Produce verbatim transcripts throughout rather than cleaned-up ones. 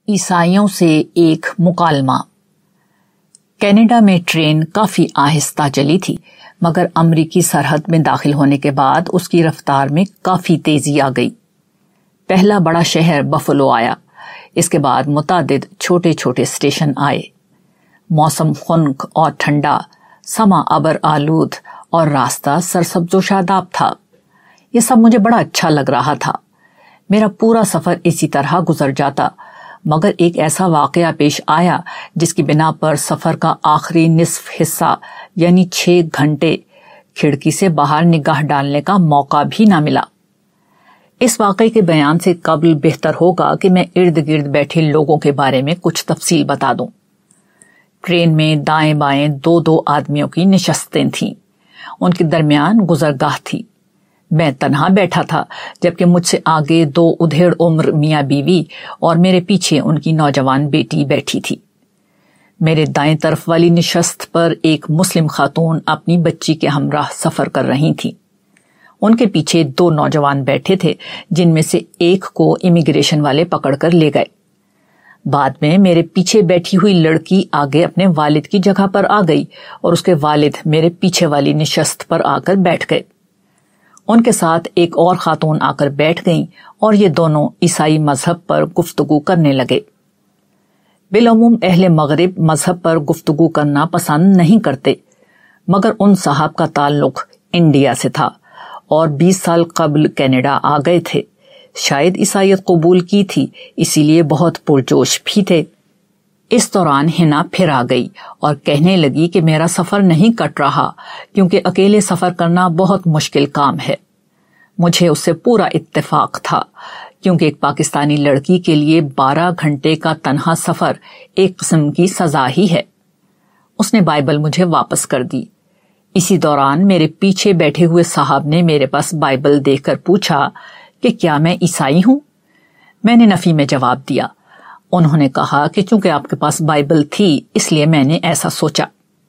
عیسائیوں سے ایک مکالمہ۔ کینیڈا میں ٹرین کافی آہستہ چلی تھی، مگر امریکی سرحد میں داخل ہونے کے بعد اس کی رفتار میں کافی تیزی آ گئی۔ پہلا بڑا شہر بفلو آیا، اس کے بعد متعدد چھوٹے چھوٹے اسٹیشن آئے۔ موسم خنک اور ٹھنڈا، سما ابر آلود اور راستہ سرسبز و شاداب تھا۔ یہ سب مجھے بڑا اچھا لگ رہا تھا۔ میرا پورا سفر اسی طرح گزر جاتا، مگر ایک ایسا واقعہ پیش آیا جس کی بنا پر سفر کا آخری نصف حصہ یعنی چھ گھنٹے کھڑکی سے باہر نگاہ ڈالنے کا موقع بھی نہ ملا۔ اس واقعے کے بیان سے قبل بہتر ہوگا کہ میں ارد گرد بیٹھے لوگوں کے بارے میں کچھ تفصیل بتا دوں۔ ٹرین میں دائیں بائیں دو دو آدمیوں کی نشستیں تھیں، ان کے درمیان گزرگاہ تھی۔ میں تنہا بیٹھا تھا، جبکہ مجھ سے آگے دو ادھیڑ عمر میاں بیوی اور میرے پیچھے ان کی نوجوان بیٹی بیٹھی تھی۔ میرے دائیں طرف والی نشست پر ایک مسلم خاتون اپنی بچی کے ہمراہ سفر کر رہی تھی۔ ان کے پیچھے دو نوجوان بیٹھے تھے، جن میں سے ایک کو امیگریشن والے پکڑ کر لے گئے۔ بعد میں میرے پیچھے بیٹھی ہوئی لڑکی آگے اپنے والد کی جگہ پر آ گئی اور اس کے والد میرے پیچھے والی نشست پر آ کر بیٹھ گئے۔ ان کے ساتھ ایک اور خاتون آ کر بیٹھ گئیں اور یہ دونوں عیسائی مذہب پر گفتگو کرنے لگے۔ بالعموم اہل مغرب مذہب پر گفتگو کرنا پسند نہیں کرتے، مگر ان صاحب کا تعلق انڈیا سے تھا اور بیس سال قبل کینیڈا آ گئے تھے۔ شاید عیسائیت قبول کی تھی، اسی لیے بہت پرجوش بھی تھے۔ اس دوران ہنا پھر آ گئی اور کہنے لگی کہ میرا سفر نہیں کٹ رہا، کیونکہ اکیلے سفر کرنا بہت مشکل کام ہے۔ مجھے اس سے پورا اتفاق تھا، کیونکہ ایک پاکستانی لڑکی کے لیے بارہ گھنٹے کا تنہا سفر ایک قسم کی سزا ہی ہے۔ اس نے بائبل مجھے واپس کر دی۔ اسی دوران میرے پیچھے بیٹھے ہوئے صاحب نے میرے پاس بائبل دیکھ کر پوچھا کہ کیا میں عیسائی ہوں؟ میں نے نفی میں جواب دیا۔ انہوں نے کہا کہ چونکہ آپ کے پاس بائبل تھی اس لیے میں نے ایسا سوچا۔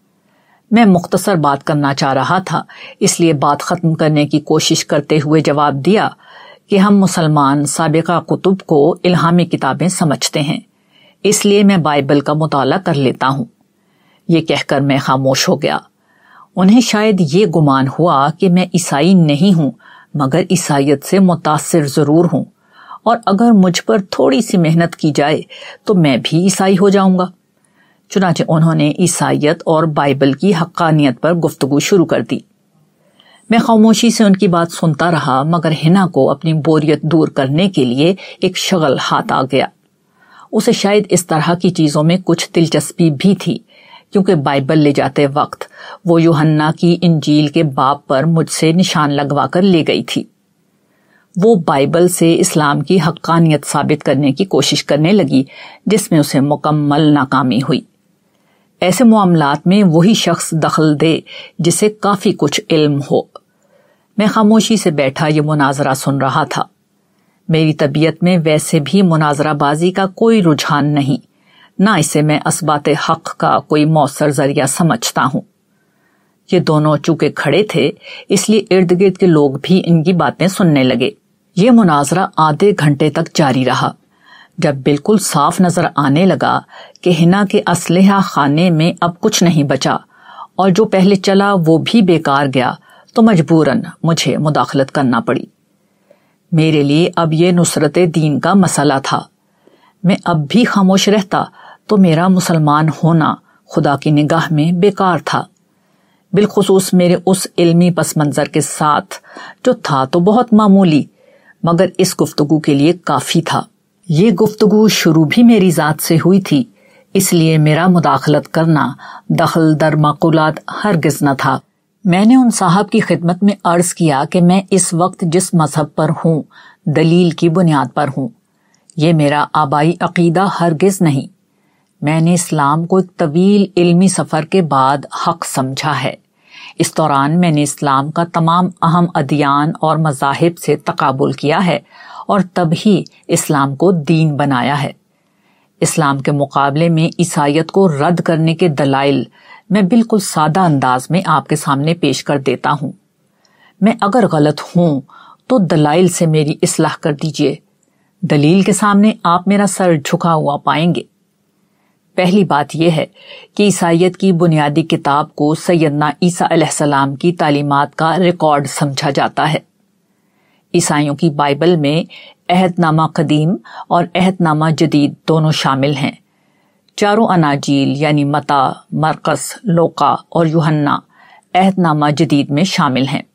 میں مختصر بات کرنا چاہ رہا تھا، اس لیے بات ختم کرنے کی کوشش کرتے ہوئے جواب دیا کہ ہم مسلمان سابقہ کتب کو الہامی کتابیں سمجھتے ہیں، اس لیے میں بائبل کا مطالعہ کر لیتا ہوں۔ یہ کہہ کر میں خاموش ہو گیا۔ انہیں شاید یہ گمان ہوا کہ میں عیسائی نہیں ہوں، مگر عیسائیت سے متاثر ضرور ہوں، اور اگر مجھ پر تھوڑی سی محنت کی جائے تو میں بھی عیسائی ہو جاؤں گا۔ چنانچہ انہوں نے عیسائیت اور بائبل کی حقانیت پر گفتگو شروع کر دی۔ میں خاموشی سے ان کی بات سنتا رہا، مگر ہنا کو اپنی بوریت دور کرنے کے لیے ایک شغل ہاتھ آ گیا۔ اسے شاید اس طرح کی چیزوں میں کچھ دلچسپی بھی تھی، کیونکہ بائبل لے جاتے وقت وہ یوحنا کی انجیل کے باب پر مجھ سے نشان لگوا کر لے گئی تھی۔ وہ بائبل سے اسلام کی حقانیت ثابت کرنے کی کوشش کرنے لگی، جس میں اسے مکمل ناکامی ہوئی۔ ایسے معاملات میں وہی شخص دخل دے جسے کافی کچھ علم ہو۔ میں خاموشی سے بیٹھا یہ مناظرہ سن رہا تھا۔ میری طبیعت میں ویسے بھی مناظرہ بازی کا کوئی رجحان نہیں، نہ اسے میں اثبات حق کا کوئی مؤثر ذریعہ سمجھتا ہوں۔ یہ دونوں چونکہ کھڑے تھے، اس لیے ارد گرد کے لوگ بھی ان کی باتیں سننے لگے۔ یہ مناظرہ آدھے گھنٹے تک جاری رہا۔ جب بالکل صاف نظر آنے لگا کہ ہنا کے اسلحہ خانے میں اب کچھ نہیں بچا اور جو پہلے چلا وہ بھی بیکار گیا، تو مجبوراً مجھے مداخلت کرنا پڑی۔ میرے لیے اب یہ نصرت دین کا مسئلہ تھا۔ میں اب بھی خاموش رہتا تو میرا مسلمان ہونا خدا کی نگاہ میں بیکار تھا، بالخصوص میرے اس علمی پس منظر کے ساتھ جو تھا تو بہت معمولی، مگر اس گفتگو کے لیے کافی تھا۔ یہ گفتگو شروع بھی میری ذات سے ہوئی تھی، اس لیے میرا مداخلت کرنا دخل در معقولات ہرگز نہ تھا۔ میں نے ان صاحب کی خدمت میں عرض کیا کہ میں اس وقت جس مذہب پر ہوں دلیل کی بنیاد پر ہوں، یہ میرا آبائی عقیدہ ہرگز نہیں۔ میں نے اسلام کو ایک طویل علمی سفر کے بعد حق سمجھا ہے۔ اس دوران میں نے اسلام کا تمام اہم ادیان اور مذاہب سے تقابل کیا ہے اور تب ہی اسلام کو دین بنایا ہے۔ اسلام کے مقابلے میں عیسائیت کو رد کرنے کے دلائل میں بالکل سادہ انداز میں آپ کے سامنے پیش کر دیتا ہوں۔ میں اگر غلط ہوں تو دلائل سے میری اصلاح کر دیجیے۔ دلیل کے سامنے آپ میرا سر جھکا ہوا پائیں گے۔ پہلی بات یہ ہے کہ عیسائیت کی بنیادی کتاب کو سیدنا عیسیٰ علیہ السلام کی تعلیمات کا ریکارڈ سمجھا جاتا ہے۔ عیسائیوں کی بائبل میں عہد نامہ قدیم اور عہد نامہ جدید دونوں شامل ہیں۔ چاروں اناجیل یعنی متی، مرقس، لوقا اور یوحنا عہد نامہ جدید میں شامل ہیں۔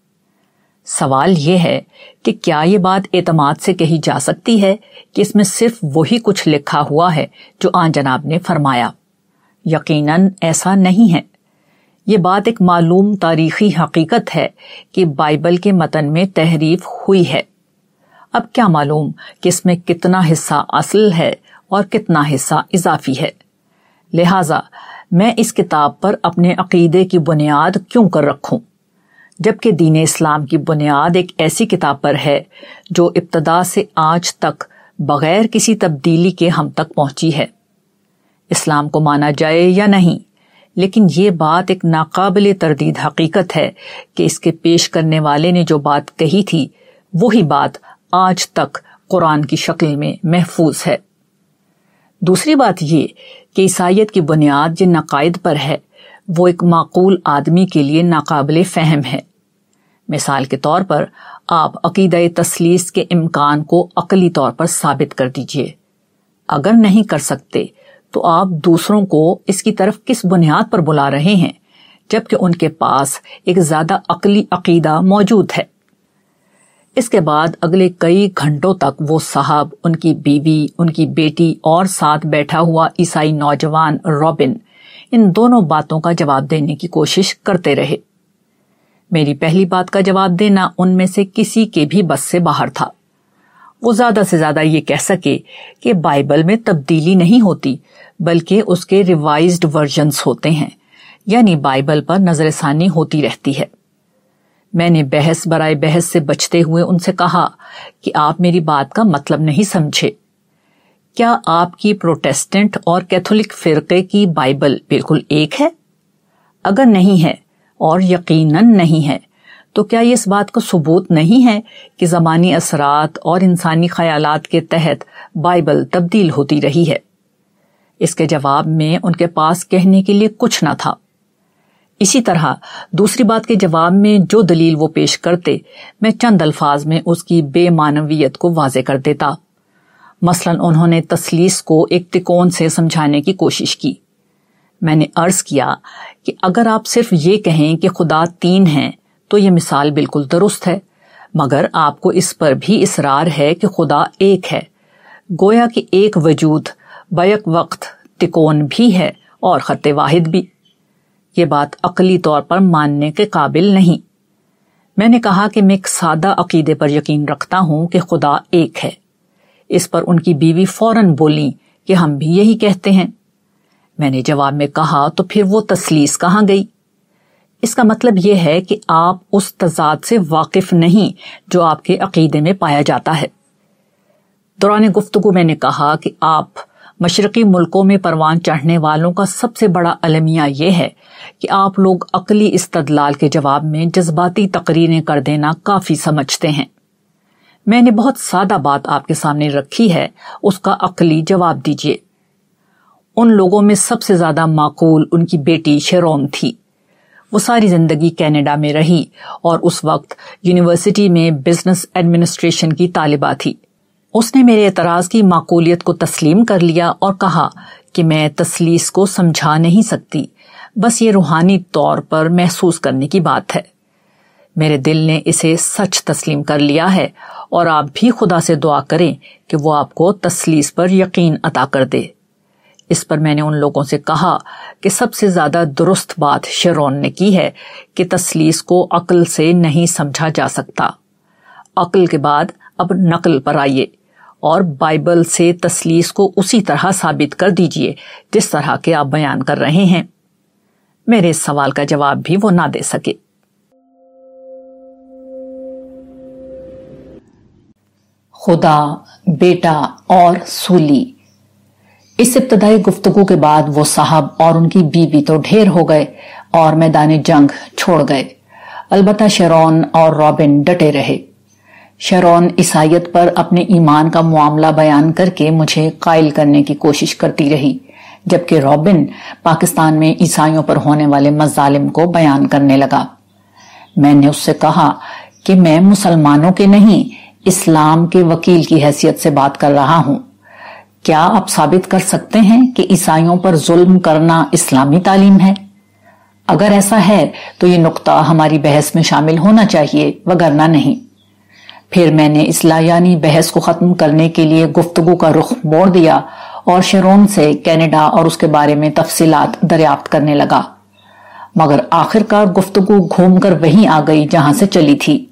سوال یہ ہے کہ کیا یہ بات اعتماد سے کہی جا سکتی ہے کہ اس میں صرف وہی کچھ لکھا ہوا ہے جو آن جناب نے فرمایا؟ یقیناً ایسا نہیں ہے۔ یہ بات ایک معلوم تاریخی حقیقت ہے کہ بائبل کے متن میں تحریف ہوئی ہے۔ اب کیا معلوم کہ اس میں کتنا حصہ اصل ہے اور کتنا حصہ اضافی ہے۔ لہٰذا میں اس کتاب پر اپنے عقیدے کی بنیاد کیوں کر رکھوں، جبکہ دین اسلام کی بنیاد ایک ایسی کتاب پر ہے جو ابتدا سے آج تک بغیر کسی تبدیلی کے ہم تک پہنچی ہے۔ اسلام کو مانا جائے یا نہیں، لیکن یہ بات ایک ناقابل تردید حقیقت ہے کہ اس کے پیش کرنے والے نے جو بات کہی تھی وہی بات آج تک قرآن کی شکل میں محفوظ ہے۔ دوسری بات یہ کہ عیسائیت کی بنیاد جن عقائد پر ہے وہ ایک معقول آدمی کے لیے ناقابل فہم ہے۔ مثال کے طور پر آپ عقیدہ تثلیث کے امکان کو عقلی طور پر ثابت کر دیجئے۔ اگر نہیں کر سکتے تو آپ دوسروں کو اس کی طرف کس بنیاد پر بلا رہے ہیں جبکہ ان کے پاس ایک زیادہ عقلی عقیدہ موجود ہے؟ اس کے بعد اگلے کئی گھنٹوں تک وہ صاحب، ان کی بیوی، ان کی بیٹی اور ساتھ بیٹھا ہوا عیسائی نوجوان رابن ان دونوں باتوں کا جواب دینے کی کوشش کرتے رہے۔ میری پہلی بات کا جواب دینا ان میں سے کسی کے بھی بس سے باہر تھا۔ وہ زیادہ سے زیادہ یہ کہہ سکے کہ بائبل میں تبدیلی نہیں ہوتی بلکہ اس کے ریوائزڈ ورژنز ہوتے ہیں، یعنی بائبل پر نظر ثانی ہوتی رہتی ہے۔ میں نے بحث برائے بحث سے بچتے ہوئے ان سے کہا کہ آپ میری بات کا مطلب نہیں سمجھے۔ کیا آپ کی پروٹیسٹنٹ اور کیتھولک فرقے کی بائبل بالکل ایک ہے؟ اگر نہیں ہے، اور یقیناً نہیں ہے، تو کیا یہ اس بات کا ثبوت نہیں ہے کہ زمانی اثرات اور انسانی خیالات کے تحت بائبل تبدیل ہوتی رہی ہے؟ اس کے جواب میں ان کے پاس کہنے کے لیے کچھ نہ تھا۔ اسی طرح دوسری بات کے جواب میں جو دلیل وہ پیش کرتے میں چند الفاظ میں اس کی بے معنویت کو واضح کر دیتا۔ مثلاً انہوں نے تثلیث کو ایک تکون سے سمجھانے کی کوشش کی۔ میں نے عرض کیا کہ اگر آپ صرف یہ کہیں کہ خدا تین ہیں تو یہ مثال بالکل درست ہے، مگر آپ کو اس پر بھی اصرار ہے کہ خدا ایک ہے، گویا کہ ایک وجود بیک وقت تکون بھی ہے اور خط واحد بھی۔ یہ بات عقلی طور پر ماننے کے قابل نہیں۔ میں نے کہا کہ میں ایک سادہ عقیدے پر یقین رکھتا ہوں کہ خدا ایک ہے۔ اس پر ان کی بیوی فوراً بولی کہ ہم بھی یہی کہتے ہیں۔ میں نے جواب میں کہا تو پھر وہ تثلیث کہاں گئی؟ اس کا مطلب یہ ہے کہ آپ اس تضاد سے واقف نہیں جو آپ کے عقیدے میں پایا جاتا ہے۔ دوران گفتگو میں نے کہا کہ آپ مشرقی ملکوں میں پروان چڑھنے والوں کا سب سے بڑا المیہ یہ ہے کہ آپ لوگ عقلی استدلال کے جواب میں جذباتی تقریریں کر دینا کافی سمجھتے ہیں۔ میں نے بہت سادہ بات آپ کے سامنے رکھی ہے، اس کا عقلی جواب دیجیے۔ ان لوگوں میں سب سے زیادہ معقول ان کی بیٹی شیرون تھی۔ وہ ساری زندگی کینیڈا میں رہی اور اس وقت یونیورسٹی میں بزنس ایڈمنسٹریشن کی طالبہ تھی۔ اس نے میرے اعتراض کی معقولیت کو تسلیم کر لیا اور کہا کہ میں تثلیث کو سمجھا نہیں سکتی، بس یہ روحانی طور پر محسوس کرنے کی بات ہے۔ میرے دل نے اسے سچ تسلیم کر لیا ہے اور آپ بھی خدا سے دعا کریں کہ وہ آپ کو تثلیث پر یقین عطا کر دے۔ اس پر میں نے ان لوگوں سے کہا کہ سب سے زیادہ درست بات شیرون نے کی ہے کہ تثلیث کو عقل سے نہیں سمجھا جا سکتا۔ عقل کے بعد اب نقل پر آئیے اور بائبل سے تثلیث کو اسی طرح ثابت کر دیجئے جس طرح کے آپ بیان کر رہے ہیں۔ میرے اس سوال کا جواب بھی وہ نہ دے سکے۔ خدا، بیٹا اور سولی۔ اس ابتدائی گفتگو کے بعد وہ صاحب اور ان کی بیوی تو ڈھیر ہو گئے اور میدان جنگ چھوڑ گئے، البتہ شیرون اور رابن ڈٹے رہے۔ شرون عیسائیت پر اپنے ایمان کا معاملہ بیان کر کے مجھے قائل کرنے کی کوشش کرتی رہی، جبکہ رابن پاکستان میں عیسائیوں پر ہونے والے مظالم کو بیان کرنے لگا۔ میں نے اس سے کہا کہ میں مسلمانوں کے نہیں، اسلام کے وکیل کی حیثیت سے بات کر رہا ہوں۔ کیا آپ ثابت کر سکتے ہیں کہ عیسائیوں پر ظلم کرنا اسلامی تعلیم ہے؟ اگر ایسا ہے تو یہ نقطہ ہماری بحث میں شامل ہونا چاہیے، وگرنہ نہیں۔ پھر میں نے اصلاحیانی بحث کو ختم کرنے کے لیے گفتگو کا رخ موڑ دیا اور شرون سے کینیڈا اور اس کے بارے میں تفصیلات دریافت کرنے لگا، مگر آخر کار گفتگو گھوم کر وہیں آ گئی جہاں سے چلی تھی۔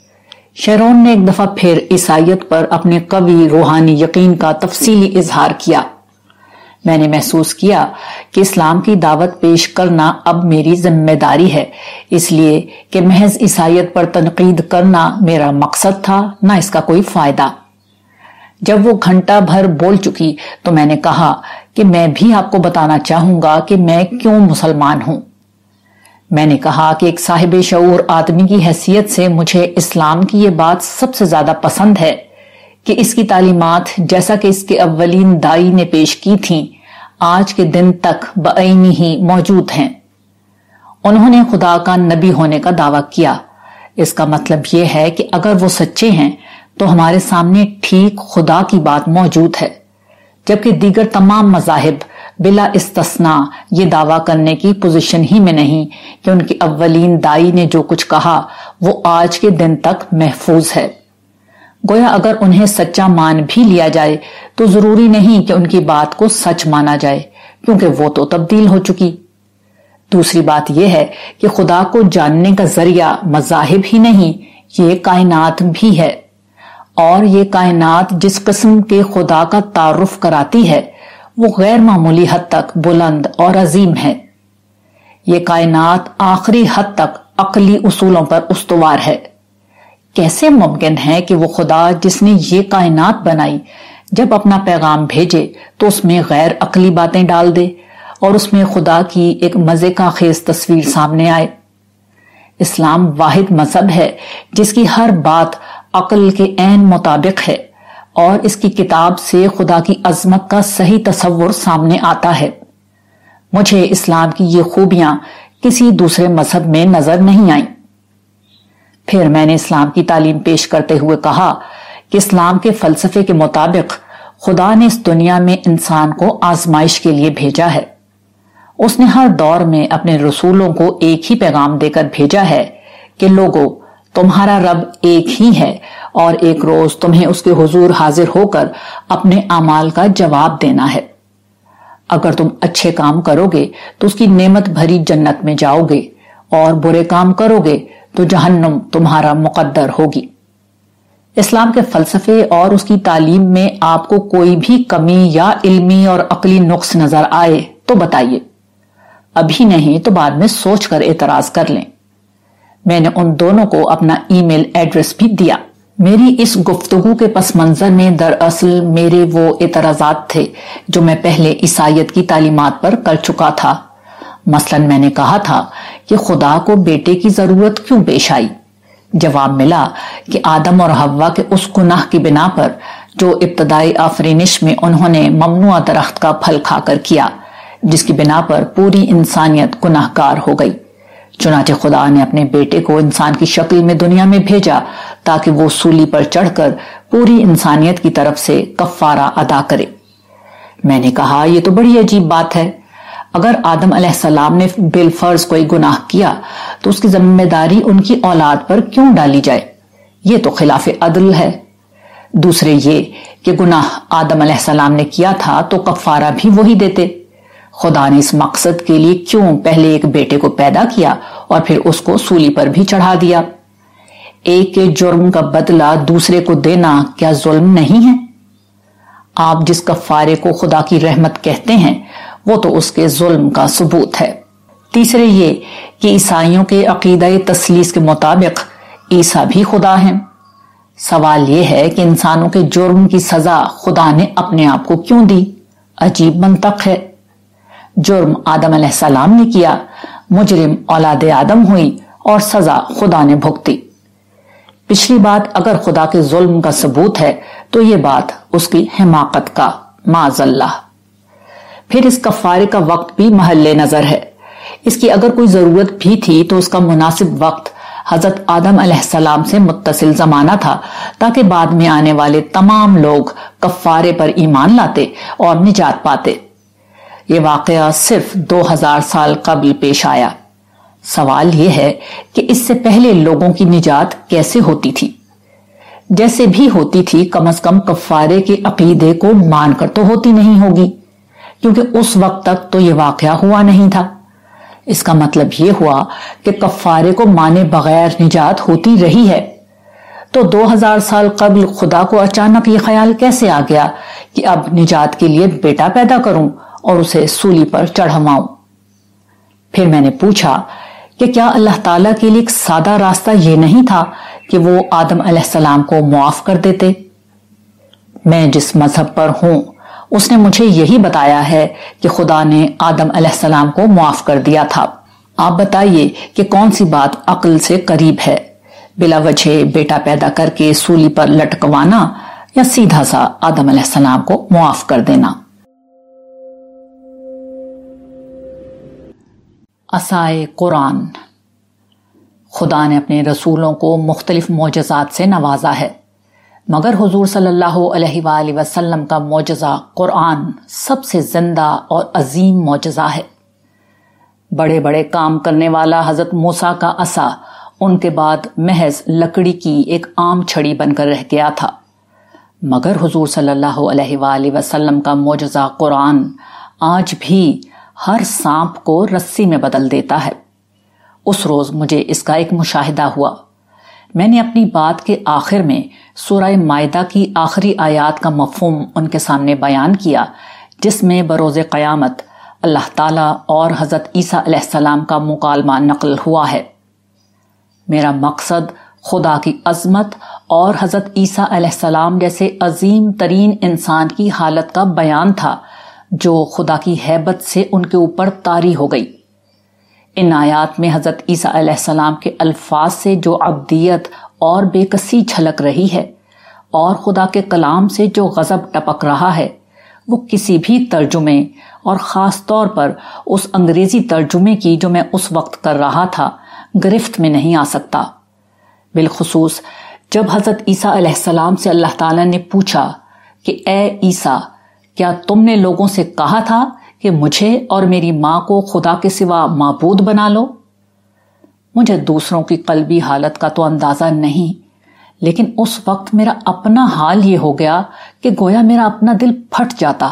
شرون نے ایک دفعہ پھر عیسائیت پر اپنے قوی روحانی یقین کا تفصیلی اظہار کیا۔ میں نے محسوس کیا کہ اسلام کی دعوت پیش کرنا اب میری ذمہ داری ہے، اس لیے کہ محض عیسائیت پر تنقید کرنا میرا مقصد تھا، نہ اس کا کوئی فائدہ۔ جب وہ گھنٹہ بھر بول چکی تو میں نے کہا کہ میں بھی آپ کو بتانا چاہوں گا کہ میں کیوں مسلمان ہوں۔ میں نے کہا کہ ایک صاحب شعور آدمی کی حیثیت سے مجھے اسلام کی یہ بات سب سے زیادہ پسند ہے کہ اس کی تعلیمات جیسا کہ اس کے اولین دائی نے پیش کی تھیں آج کے دن تک بعینی ہی موجود ہیں۔ انہوں نے خدا کا نبی ہونے کا دعویٰ کیا۔ اس کا مطلب یہ ہے کہ اگر وہ سچے ہیں تو ہمارے سامنے ٹھیک خدا کی بات موجود ہے، جبکہ دیگر تمام مذاہب بلا استثناء یہ دعویٰ کرنے کی پوزیشن ہی میں نہیں کہ ان کی اولین دائی نے جو کچھ کہا وہ آج کے دن تک محفوظ ہے۔ گویا اگر انہیں سچا مان بھی لیا جائے تو ضروری نہیں کہ ان کی بات کو سچ مانا جائے، کیونکہ وہ تو تبدیل ہو چکی۔ دوسری بات یہ ہے کہ خدا کو جاننے کا ذریعہ مذاہب ہی نہیں، یہ کائنات بھی ہے، اور یہ کائنات جس قسم کے خدا کا تعارف کراتی ہے وہ غیر معمولی حد تک بلند اور عظیم ہے۔ یہ کائنات آخری حد تک عقلی اصولوں پر استوار ہے۔ کیسے ممکن ہے کہ وہ خدا جس نے یہ کائنات بنائی جب اپنا پیغام بھیجے تو اس میں غیر عقلی باتیں ڈال دے اور اس میں خدا کی ایک مزے کا خیز تصویر سامنے آئے؟ اسلام واحد مذہب ہے جس کی ہر بات عقل کے عین مطابق ہے اور اس کی کتاب سے خدا کی عظمت کا صحیح تصور سامنے آتا ہے۔ مجھے اسلام کی یہ خوبیاں کسی دوسرے مذہب میں نظر نہیں آئیں۔ پھر میں نے اسلام کی تعلیم پیش کرتے ہوئے کہا کہ اسلام کے فلسفے کے مطابق خدا نے اس دنیا میں انسان کو آزمائش کے لیے بھیجا ہے۔ اس نے ہر دور میں اپنے رسولوں کو ایک ہی پیغام دے کر بھیجا ہے کہ لوگو، تمہارا رب ایک ہی ہے اور ایک روز تمہیں اس کے حضور حاضر ہو کر اپنے اعمال کا جواب دینا ہے۔ اگر تم اچھے کام کرو گے تو اس کی نعمت بھری جنت میں جاؤ گے، اور برے کام کرو گے تو جہنم تمہارا مقدر ہوگی۔ اسلام کے فلسفے اور اس کی تعلیم میں آپ کو کوئی بھی کمی یا علمی اور عقلی نقص نظر آئے تو بتائیے، ابھی نہیں تو بعد میں سوچ کر اعتراض کر لیں۔ میں نے ان دونوں کو اپنا ای میل ایڈریس بھی دیا۔ میری اس گفتگو کے پس منظر میں دراصل میرے وہ اعتراضات تھے جو میں پہلے عیسائیت کی تعلیمات پر کر چکا تھا۔ مثلاً میں نے کہا تھا کہ خدا کو بیٹے کی ضرورت کیوں پیش آئی؟ جواب ملا کہ آدم اور حوا کے اس گناہ کی بنا پر جو ابتدائی آفرینش میں انہوں نے ممنوع درخت کا پھل کھا کر کیا، جس کی بنا پر پوری انسانیت گناہ گار ہو گئی۔ چنانچہ خدا نے اپنے بیٹے کو انسان کی شکل میں دنیا میں بھیجا تاکہ وہ سولی پر چڑھ کر پوری انسانیت کی طرف سے کفارہ ادا کرے۔ میں نے کہا یہ تو بڑی عجیب بات ہے۔ اگر آدم علیہ السلام نے بالفرض کوئی گناہ کیا تو اس کی ذمہ داری ان کی اولاد پر کیوں ڈالی جائے؟ یہ تو خلاف عدل ہے۔ دوسرے یہ کہ گناہ آدم علیہ السلام نے کیا تھا تو کفارہ بھی وہی دیتے۔ خدا نے اس مقصد کے لیے کیوں پہلے ایک بیٹے کو پیدا کیا اور پھر اس کو سولی پر بھی چڑھا دیا؟ ایک کے جرم کا بدلہ دوسرے کو دینا کیا ظلم نہیں ہے؟ آپ جس کفارے کو خدا کی رحمت کہتے ہیں وہ تو اس کے ظلم کا ثبوت ہے۔ تیسرے یہ کہ عیسائیوں کے عقیدہ تثلیث کے مطابق عیسیٰ بھی خدا ہیں۔ سوال یہ ہے کہ انسانوں کے جرم کی سزا خدا نے اپنے آپ کو کیوں دی؟ عجیب منطق ہے۔ جرم آدم علیہ السلام نے کیا، مجرم اولاد آدم ہوئی اور سزا خدا نے بھگتی۔ پچھلی بات اگر خدا کے ظلم کا ثبوت ہے تو یہ بات اس کی حماقت کا، معاذ اللہ۔ پھر اس کفارے کا وقت بھی محل نظر ہے۔ اس کی اگر کوئی ضرورت بھی تھی تو اس کا مناسب وقت حضرت آدم علیہ السلام سے متصل زمانہ تھا، تاکہ بعد میں آنے والے تمام لوگ کفارے پر ایمان لاتے اور نجات پاتے۔ یہ واقعہ صرف دو ہزار سال قبل پیش آیا۔ سوال یہ ہے کہ اس سے پہلے لوگوں کی نجات کیسے ہوتی تھی؟ جیسے بھی ہوتی تھی، کم از کم کفارے کے عقیدے کو مان کر تو ہوتی نہیں ہوگی، کیونکہ اس وقت تک تو یہ واقعہ ہوا نہیں تھا۔ اس کا مطلب یہ ہوا کہ کفارے کو مانے بغیر نجات ہوتی رہی ہے۔ تو دو ہزار سال قبل خدا کو اچانک یہ خیال کیسے آ گیا کہ اب نجات کے لیے بیٹا پیدا کروں اور اسے سولی پر چڑھواؤں؟ پھر میں نے پوچھا کہ کیا اللہ تعالیٰ کے لیے ایک سادہ راستہ یہ نہیں تھا کہ وہ آدم علیہ السلام کو معاف کر دیتے؟ میں جس مذہب پر ہوں اس نے مجھے یہی بتایا ہے کہ خدا نے آدم علیہ السلام کو معاف کر دیا تھا۔ آپ بتائیے کہ کون سی بات عقل سے قریب ہے، بلا وجہ بیٹا پیدا کر کے سولی پر لٹکوانا یا سیدھا سا آدم علیہ السلام کو معاف کر دینا؟ عصائے قرآن۔ خدا نے اپنے رسولوں کو مختلف معجزات سے نوازا ہے، مگر حضور صلی اللہ علیہ وآلہ وسلم کا معجزہ قرآن سب سے زندہ اور عظیم معجزہ ہے۔ بڑے بڑے کام کرنے والا حضرت موسیٰ کا عصا ان کے بعد محض لکڑی کی ایک عام چھڑی بن کر رہ گیا تھا، مگر حضور صلی اللہ علیہ وآلہ وسلم کا معجزہ قرآن آج بھی ہر سانپ کو رسی میں بدل دیتا ہے۔ اس روز مجھے اس کا ایک مشاہدہ ہوا۔ میں نے اپنی بات کے آخر میں سورہ مائدہ کی آخری آیات کا مفہوم ان کے سامنے بیان کیا، جس میں بروز قیامت اللہ تعالیٰ اور حضرت عیسیٰ علیہ السلام کا مکالمہ نقل ہوا ہے۔ میرا مقصد خدا کی عظمت اور حضرت عیسیٰ علیہ السلام جیسے عظیم ترین انسان کی حالت کا بیان تھا جو خدا کی ہیبت سے ان کے اوپر طاری ہو گئی۔ ان آیات میں حضرت عیسیٰ علیہ السلام کے الفاظ سے جو عبدیت اور بے کسی جھلک رہی ہے، اور خدا کے کلام سے جو غضب ٹپک رہا ہے، وہ کسی بھی ترجمے اور خاص طور پر اس انگریزی ترجمے کی جو میں اس وقت کر رہا تھا گرفت میں نہیں آ سکتا۔ بالخصوص جب حضرت عیسیٰ علیہ السلام سے اللہ تعالیٰ نے پوچھا کہ اے عیسیٰ، کیا تم نے لوگوں سے کہا تھا کہ مجھے اور میری ماں کو خدا کے سوا معبود بنا لو؟ مجھے دوسروں کی قلبی حالت کا تو اندازہ نہیں، لیکن اس وقت میرا اپنا حال یہ ہو گیا کہ گویا میرا اپنا دل پھٹ جاتا۔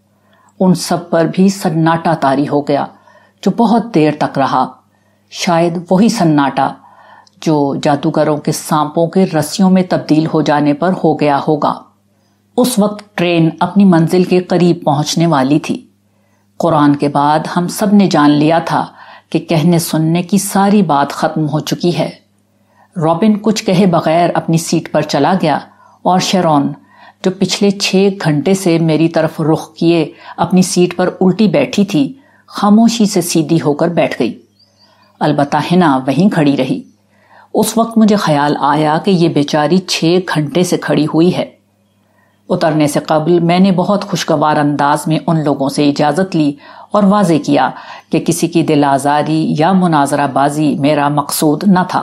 ان سب پر بھی سناٹا طاری ہو گیا جو بہت دیر تک رہا، شاید وہی سناٹا جو جادوگروں کے سانپوں کے رسیوں میں تبدیل ہو جانے پر ہو گیا ہوگا۔ اس وقت ٹرین اپنی منزل کے قریب پہنچنے والی تھی۔ قرآن کے بعد ہم سب نے جان لیا تھا کہ کہنے سننے کی ساری بات ختم ہو چکی ہے۔ رابن کچھ کہے بغیر اپنی سیٹ پر چلا گیا اور شیرون جو پچھلے چھ گھنٹے سے میری طرف رخ کیے اپنی سیٹ پر الٹی بیٹھی تھی، خاموشی سے سیدھی ہو کر بیٹھ گئی۔ البتہ ہنا وہیں کھڑی رہی۔ اس وقت مجھے خیال آیا کہ یہ بیچاری چھ گھنٹے سے کھڑی ہوئی ہے۔ اترنے سے قبل میں نے بہت خوشگوار انداز میں ان لوگوں سے اجازت لی اور واضح کیا کہ کسی کی دل آزاری یا مناظرہ بازی میرا مقصود نہ تھا۔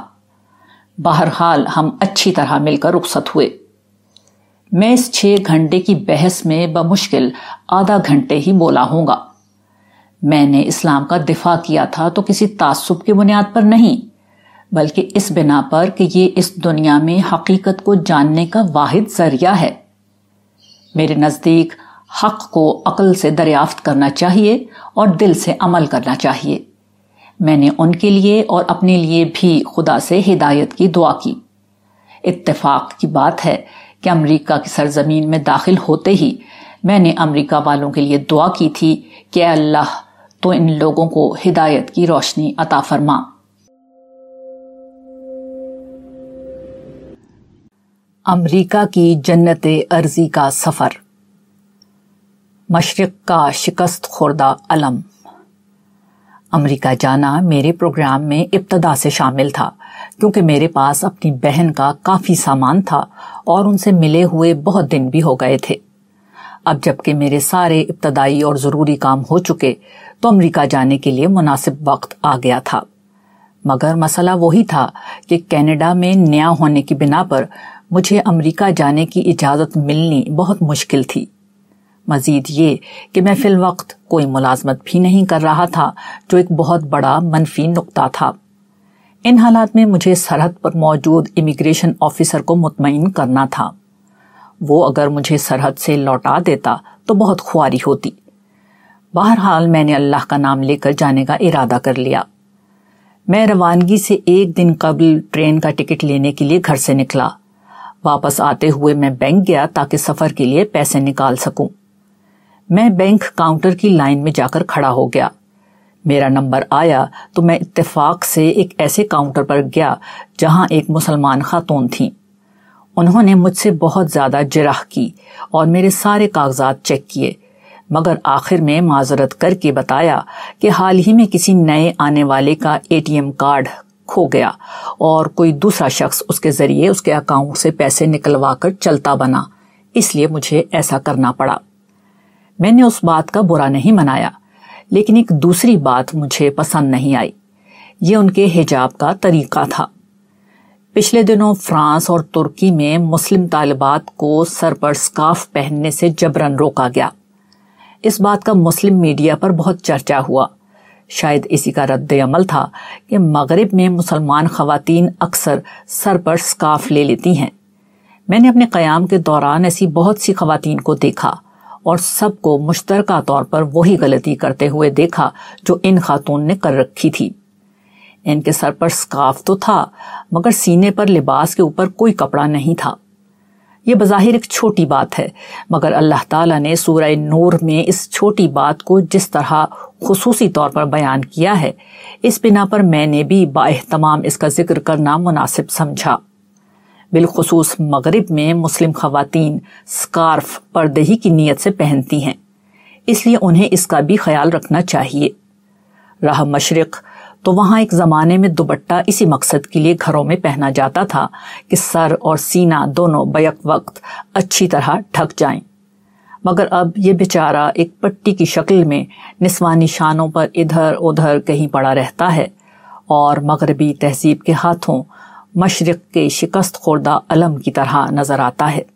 بہرحال ہم اچھی طرح مل کر رخصت ہوئے۔ میں اس چھ گھنٹے کی بحث میں بمشکل آدھا گھنٹے ہی بولا ہوں گا۔ میں نے اسلام کا دفاع کیا تھا تو کسی تعصب کی بنیاد پر نہیں، بلکہ اس بنا پر کہ یہ اس دنیا میں حقیقت کو جاننے کا واحد ذریعہ ہے۔ میرے نزدیک حق کو عقل سے دریافت کرنا چاہیے اور دل سے عمل کرنا چاہیے۔ میں نے ان کے لیے اور اپنے لیے بھی خدا سے ہدایت کی دعا کی۔ اتفاق کی بات ہے کہ امریکہ کی سرزمین میں داخل ہوتے ہی میں نے امریکہ والوں کے لیے دعا کی تھی کہ اے اللہ تو ان لوگوں کو ہدایت کی روشنی عطا فرما۔ امریکہ کی جنت ارضی کا سفر، مشرق کا شکست خوردہ علم۔ امریکہ جانا میرے پروگرام میں ابتدا سے شامل تھا، کیونکہ میرے پاس اپنی بہن کا کافی سامان تھا اور ان سے ملے ہوئے بہت دن بھی ہو گئے تھے۔ اب جبکہ میرے سارے ابتدائی اور ضروری کام ہو چکے تو امریکہ جانے کے لیے مناسب وقت آ گیا تھا، مگر مسئلہ وہی تھا کہ کینیڈا میں نیا ہونے کی بنا پر مجھے امریکہ جانے کی اجازت ملنی بہت مشکل تھی۔ مزید یہ کہ میں فی الوقت کوئی ملازمت بھی نہیں کر رہا تھا، جو ایک بہت بڑا منفی نقطہ تھا۔ ان حالات میں مجھے سرحد پر موجود امیگریشن آفیسر کو مطمئن کرنا تھا۔ وہ اگر مجھے سرحد سے لوٹا دیتا تو بہت خواری ہوتی۔ بہرحال میں نے اللہ کا نام لے کر جانے کا ارادہ کر لیا۔ میں روانگی سے ایک دن قبل ٹرین کا ٹکٹ لینے کے لیے گھر سے نکلا۔ واپس آتے ہوئے میں بینک گیا تاکہ سفر کے لیے پیسے نکال سکوں۔ میں بینک کاؤنٹر کی لائن میں جا کر کھڑا ہو گیا۔ میرا نمبر آیا تو میں اتفاق سے ایک ایسے کاؤنٹر پر گیا جہاں ایک مسلمان خاتون تھیں۔ انہوں نے مجھ سے بہت زیادہ جرح کی اور میرے سارے کاغذات چیک کیے، مگر آخر میں معذرت کر کے بتایا کہ حال ہی میں کسی نئے آنے والے کا اے ٹی ایم کارڈ کھو گیا اور کوئی دوسرا شخص اس کے ذریعے اس کے اکاؤنٹ سے پیسے نکلوا کر چلتا بنا، اس لیے مجھے ایسا کرنا پڑا۔ میں نے اس بات کا برا نہیں منایا، لیکن ایک دوسری بات مجھے پسند نہیں آئی۔ یہ ان کے حجاب کا طریقہ تھا۔ پچھلے دنوں فرانس اور ترکی میں مسلم طالبات کو سر پر سکارف پہننے سے جبراً روکا گیا۔ اس بات کا مسلم میڈیا پر بہت چرچا ہوا۔ شاید اسی کا رد عمل تھا کہ مغرب میں مسلمان خواتین اکثر سر پر سکارف لے لیتی ہیں۔ میں نے اپنے قیام کے دوران ایسی بہت سی خواتین کو دیکھا اور سب کو مشترکہ طور پر وہی غلطی کرتے ہوئے دیکھا جو ان خاتون نے کر رکھی تھی۔ ان کے سر پر سکارف تو تھا، مگر سینے پر لباس کے اوپر کوئی کپڑا نہیں تھا۔ یہ بظاہر ایک چھوٹی بات ہے، مگر اللہ تعالیٰ نے سورہ نور میں اس چھوٹی بات کو جس طرح خصوصی طور پر بیان کیا ہے، اس بنا پر میں نے بھی بااہتمام اس کا ذکر کرنا مناسب سمجھا۔ بالخصوص مغرب میں مسلم خواتین سکارف پردے ہی کی نیت سے پہنتی ہیں، اس لیے انہیں اس کا بھی خیال رکھنا چاہیے۔ رہا مشرق تو وہاں ایک زمانے میں دوپٹہ اسی مقصد کے لیے گھروں میں پہنا جاتا تھا کہ سر اور سینہ دونوں بیک وقت اچھی طرح ڈھک جائیں، مگر اب یہ بیچارہ ایک پٹی کی شکل میں نسوانی شانوں پر ادھر ادھر کہیں پڑا رہتا ہے اور مغربی تہذیب کے ہاتھوں مشرق کے شکست خوردہ علم کی طرح نظر آتا ہے۔